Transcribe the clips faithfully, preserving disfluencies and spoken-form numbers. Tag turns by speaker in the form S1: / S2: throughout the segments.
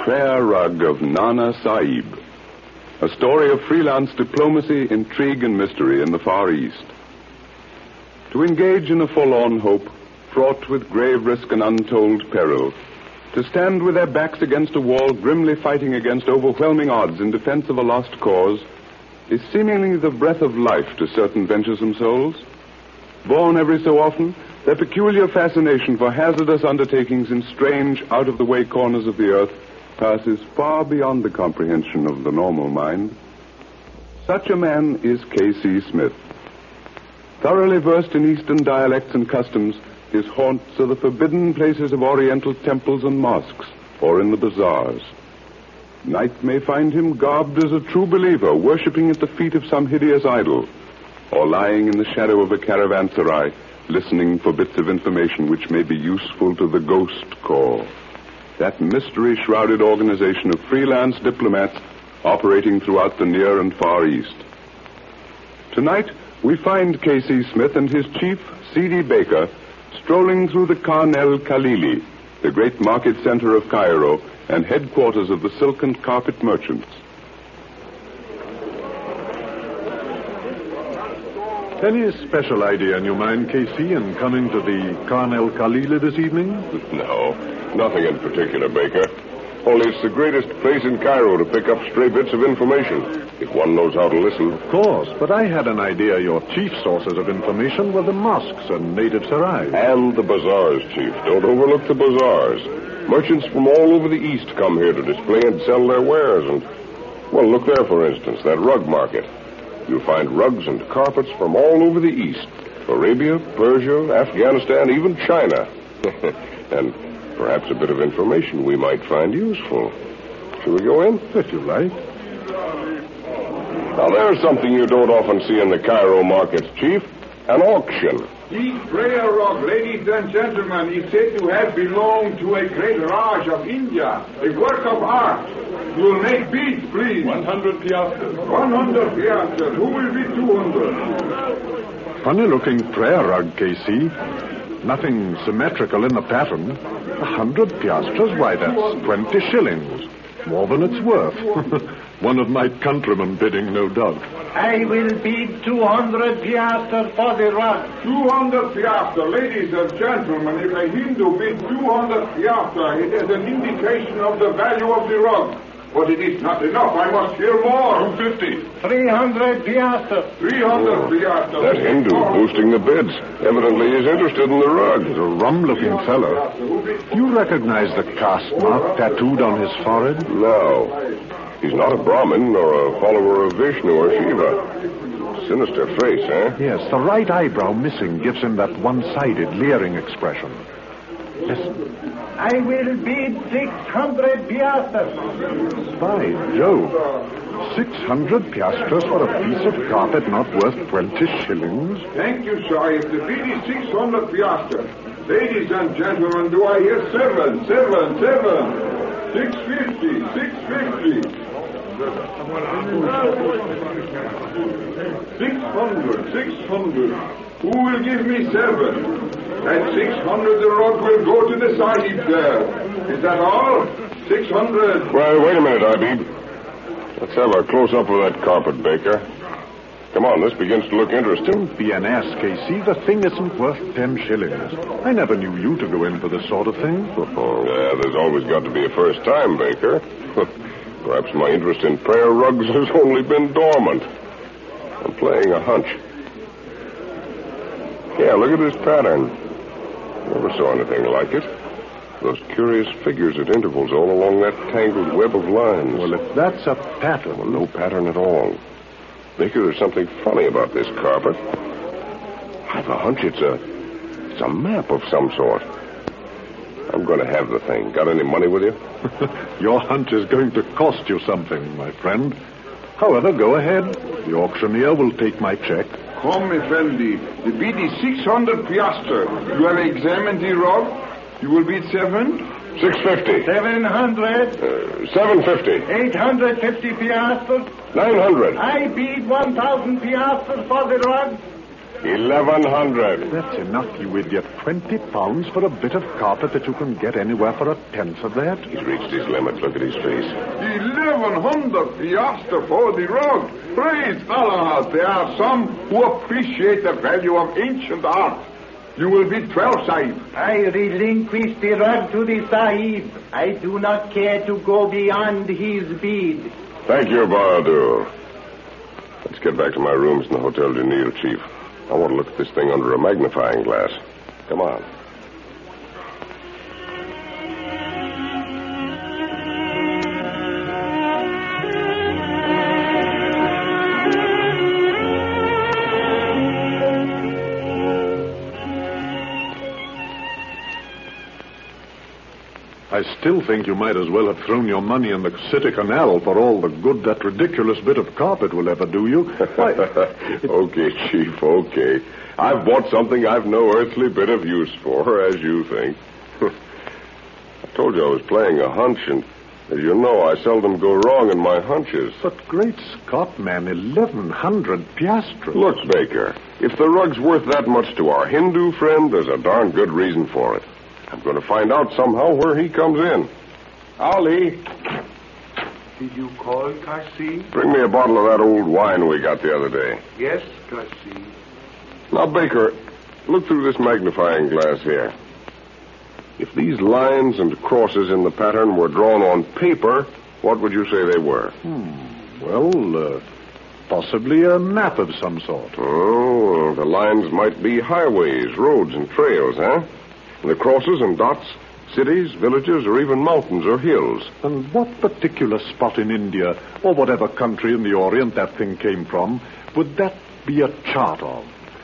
S1: Prayer Rug of Nana Sahib, a story of freelance diplomacy, intrigue, and mystery in the Far East. To engage in a forlorn hope, fraught with grave risk and untold peril, to stand with their backs against a wall, grimly fighting against overwhelming odds in defense of a lost cause, is seemingly the breath of life to certain venturesome souls. Born every so often, their peculiar fascination for hazardous undertakings in strange, out-of-the-way corners of the earth passes far beyond the comprehension of the normal mind. Such a man is K C Smith. Thoroughly versed in Eastern dialects and customs, his haunts are the forbidden places of Oriental temples and mosques, or in the bazaars. Night may find him garbed as a true believer, worshipping at the feet of some hideous idol, or lying in the shadow of a caravanserai, listening for bits of information which may be useful to the Ghost Corps, that mystery-shrouded organization of freelance diplomats operating throughout the Near and Far East. Tonight, we find K C Smith and his chief, C D Baker, strolling through the Khan el-Khalili, the great market center of Cairo and headquarters of the silk and carpet merchants.
S2: Any special idea in your mind, K C, in coming to the Khan el-Khalili this evening?
S3: No, nothing in particular, Baker. Only it's the greatest place in Cairo to pick up stray bits of information, if one knows how to listen.
S2: Of course, but I had an idea your chief sources of information were the mosques and native sarais.
S3: And the bazaars, Chief. Don't overlook the bazaars. Merchants from all over the East come here to display and sell their wares, and, well, look there, for instance, that rug market. You'll find rugs and carpets from all over the East. Arabia, Persia, Afghanistan, even China. And perhaps a bit of information we might find useful. Shall we go in?
S2: If you like.
S3: Now, there's something you don't often see in the Cairo markets, Chief. An auction.
S4: This prayer rug, ladies and gentlemen, is said to have belonged to a great Raj of India, a work of art. You will make bids, please.
S1: One hundred piastres.
S4: One hundred piastres. Who will bid two hundred?
S2: Funny-looking prayer rug, K C. Nothing symmetrical in the pattern. A hundred piastres, why, that's twenty shillings. More than it's worth. One of my countrymen bidding, no doubt.
S5: I will bid two hundred piastres for the rug.
S4: Two hundred piastres. Ladies and gentlemen, if a Hindu bids two hundred piastres, it is an indication of the value of the rug. But it is not enough. I must hear more.
S3: two fifty.
S5: Three hundred piastres.
S4: Three hundred
S3: Oh,
S4: piastres.
S3: that Hindu boosting the bids. Evidently he's interested in the rug.
S2: He's a rum-looking fellow. You recognize the caste mark tattooed on his forehead?
S3: No. He's not a Brahmin or a follower of Vishnu or Shiva. Sinister face, eh?
S2: Yes, the right eyebrow missing gives him that one-sided, leering expression. Listen.
S5: I will bid six hundred piastres.
S2: By Jove. Six hundred piastres for a piece of carpet not worth twenty shillings?
S4: Thank you, sir. If the bid is six hundred piastres. Ladies and gentlemen, do I hear seven, seven, seven? Six fifty, six fifty. Six hundred, six hundred. Who will give me seven? At six hundred, the rug will go to the sahib there. Is that all? Six hundred.
S3: Well, wait a minute, Habib. Let's have a close-up of that carpet, Baker. Come on, this begins to look interesting.
S2: Don't be an ass, K C. The thing isn't worth ten shillings. I never knew you to go in for this sort of thing.
S3: Oh, yeah, there's always got to be a first time, Baker. Perhaps my interest in prayer rugs has only been dormant. I'm playing a hunch. Yeah, look at this pattern. Never saw anything like it. Those curious figures at intervals all along that tangled web of lines.
S2: Well, if that's a pattern...
S3: Well, no pattern at all. Baker, there's something funny about this carpet. I've a hunch it's a... it's a map of some sort. I'm going to have the thing. Got any money with you?
S2: Your hunch is going to cost you something, my friend. However, go ahead. The auctioneer will take my check.
S4: Come, Effendi. The bid is six hundred piastres. You have examined the rug. You will bid seven?
S3: Six fifty.
S5: Seven hundred.
S3: Uh, Seven fifty.
S5: Eight hundred fifty piastres.
S3: Nine hundred.
S5: I bid one thousand piastres for the rug.
S3: Eleven hundred.
S2: That's enough, you idiot. Twenty pounds for a bit of carpet that you can get anywhere for a tenth of that?
S3: He's reached his limit. Look at his face.
S4: Eleven hundred piastres for the rug. Praise Allah, there are some who appreciate the value of ancient art. You will be twelve, Sahib.
S5: I relinquish the rug to the Sahib. I do not care to go beyond his bid.
S3: Thank you, Bahadur. Let's get back to my rooms in the Hotel du Nil, Chief. I want to look at this thing under a magnifying glass. Come on.
S2: I still think you might as well have thrown your money in the City Canal for all the good that ridiculous bit of carpet will ever do you. Why,
S3: Okay, Chief, okay. I've bought something I've no earthly bit of use for, as you think. I told you I was playing a hunch, and as you know, I seldom go wrong in my hunches.
S2: but great Scott, man, eleven hundred piastres.
S3: Look, Baker, if the rug's worth that much to our Hindu friend, there's a darn good reason for it. I'm going to find out somehow where he comes in.
S4: Ali. Did you call, Kasi?
S3: Bring me a bottle of that old wine we got the other day.
S4: Yes, Kasi.
S3: Now, Baker, look through this magnifying glass here. If these lines and crosses in the pattern were drawn on paper, what would you say they were?
S2: Well, uh, possibly a map of some sort.
S3: Oh, the lines might be highways, roads, and trails, huh? And the crosses and dots, cities, villages, or even mountains or hills.
S2: And what particular spot in India, or whatever country in the Orient that thing came from, would that be a chart of?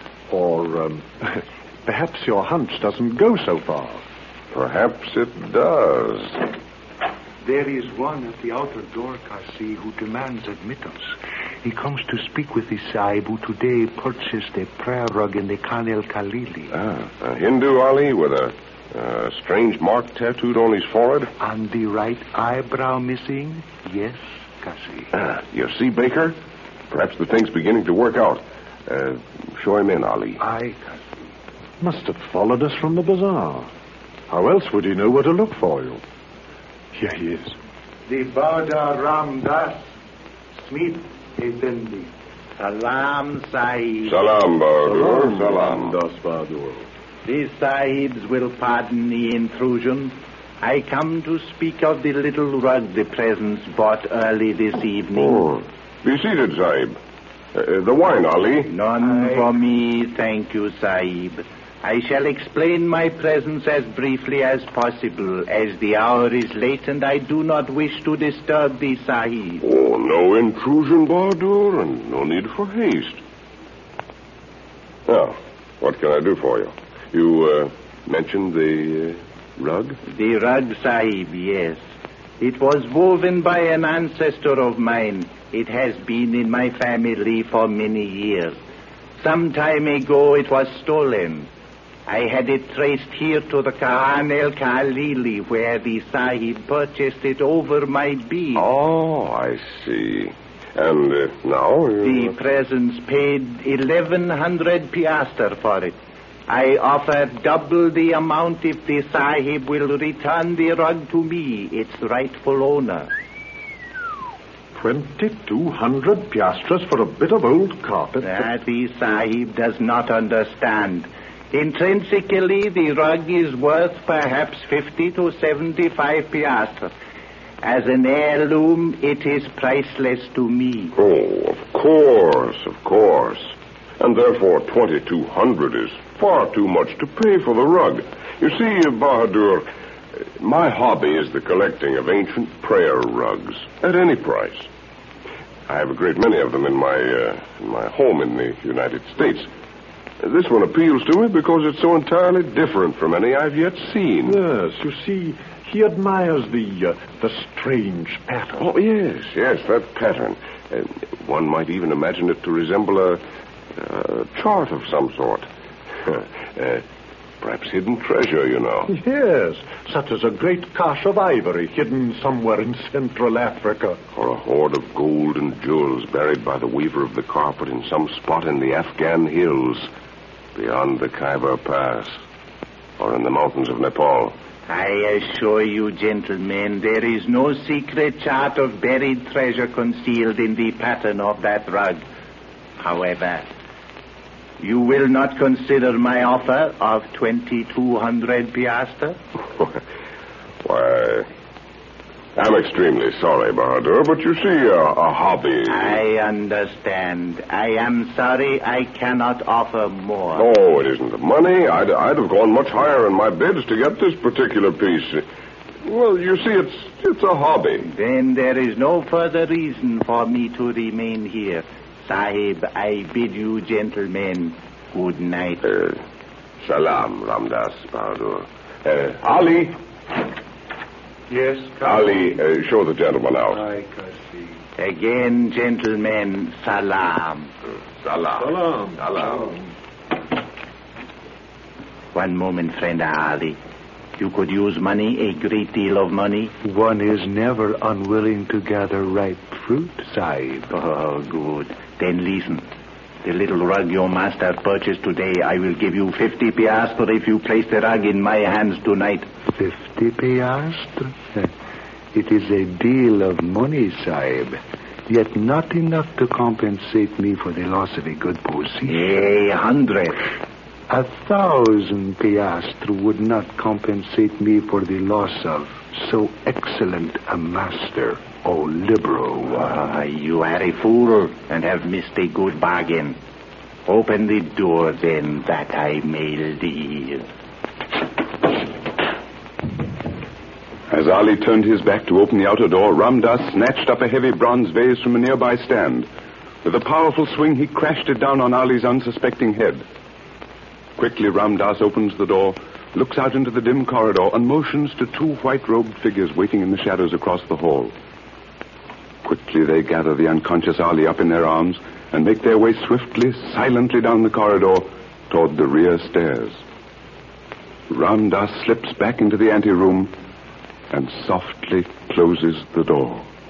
S2: Or um, perhaps your hunch doesn't go so far.
S3: Perhaps it does.
S6: There is one at the outer door, Kasi, who demands admittance. He comes to speak with the Sahib who today purchased a prayer rug in the Khan el Khalili.
S3: Ah, a Hindu, Ali, with a uh, strange mark tattooed on his forehead?
S6: On the right eyebrow missing? Yes, Kasi.
S3: Ah, you see, Baker? Perhaps the thing's beginning to work out. Uh, show him in, Ali.
S6: Aye, Kasi.
S2: Must have followed us from the bazaar. How else would he know where to look for you? Here he is.
S5: The Bada Ram Das Smith Effendi. Salam, Sahib.
S3: Salam, Bahadur. Salam.
S2: Das Bahadur.
S5: The Sahibs will pardon the intrusion. I come to speak of the little rug the presents bought early this evening.
S3: Oh. Be seated, Sahib. Uh, the wine, Ali.
S5: None for me, thank you, Sahib. I shall explain my presence as briefly as possible, as the hour is late and I do not wish to disturb the Sahib.
S3: Oh, no intrusion, Bahadur, and no need for haste. Now, what can I do for you? You uh, mentioned the uh, rug?
S5: The rug, Sahib, yes. It was woven by an ancestor of mine. It has been in my family for many years. Some time ago it was stolen. I had it traced here to the Khan el Khalili, where the Sahib purchased it over my bid.
S3: Oh, I see. And uh, now you...
S5: The presents paid eleven hundred piastres for it. I offer double the amount if the Sahib will return the rug to me, its rightful owner.
S2: Twenty-two hundred piastres for a bit of old carpet.
S5: That the Sahib does not understand. Intrinsically, the rug is worth perhaps fifty to seventy-five piastres. As an heirloom, it is priceless to me.
S3: Oh, of course, of course. And therefore twenty-two hundred is far too much to pay for the rug. You see, Bahadur, my hobby is the collecting of ancient prayer rugs at any price. I have a great many of them in my uh, in my home in the United States. This one appeals to me because it's so entirely different from any I've yet seen.
S2: Yes, you see, he admires the uh, the strange pattern.
S3: Oh, yes, yes, that pattern. Uh, one might even imagine it to resemble a, a chart of some sort. uh, perhaps hidden treasure, you know.
S2: Yes, such as a great cache of ivory hidden somewhere in Central Africa.
S3: Or a hoard of gold and jewels buried by the weaver of the carpet in some spot in the Afghan hills. beyond the Khyber Pass, or in the mountains of Nepal.
S5: I assure you, gentlemen, there is no secret chart of buried treasure concealed in the pattern of that rug. However, you will not consider my offer of twenty-two hundred piastres?
S3: Why, I'm extremely sorry, Bahadur, but you see, a, a hobby...
S5: I understand. I am sorry I cannot offer more.
S3: Oh, it isn't the money. I'd, I'd have gone much higher in my bids to get this particular piece. Well, you see, it's it's a hobby.
S5: Then there is no further reason for me to remain here. Sahib, I bid you gentlemen good night.
S3: Uh, salam, Ramdas Bahadur. Uh, Ali.
S6: Yes,
S3: Ali, uh, show the gentleman out.
S6: I can see.
S5: Again, gentlemen, salam.
S3: Salam.
S6: Salam.
S3: Salam.
S5: One moment, friend Ali. You could use money, a great deal of money.
S6: One is never unwilling to gather ripe fruit, Sahib.
S5: Oh, good. Then listen. The little rug your master purchased today, I will give you fifty piastres if you place the rug in my hands tonight.
S6: Fifty piastres? It is a deal of money, Sahib, yet not enough to compensate me for the loss of a good position.
S5: A hundred.
S6: A thousand piastres would not compensate me for the loss of so excellent a master, O Libero.
S5: Ah, you are a fool and have missed a good bargain. Open the door, then, that I may leave.
S1: As Ali turned his back to open the outer door, Ramdas snatched up a heavy bronze vase from a nearby stand. With a powerful swing, he crashed it down on Ali's unsuspecting head. Quickly, Ramdas opens the door, looks out into the dim corridor, and motions to two white-robed figures waiting in the shadows across the hall. Quickly, they gather the unconscious Ali up in their arms and make their way swiftly, silently down the corridor toward the rear stairs. Ramdas slips back into the anteroom and softly closes the door.